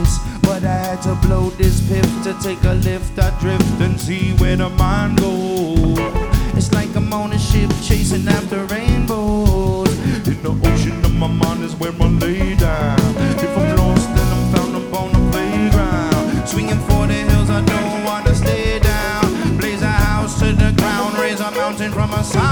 this, but I had to blow this piff to take a lift. I drift and see where the mind goes. It's like I'm on a ship chasing after rainbows. In the ocean of my mind is where I lay down. If I'm lost, then I'm found up on the playground. Swinging for the hills, I don't wanna stay down. Blaze a house to the ground, raise a mountain from a sound.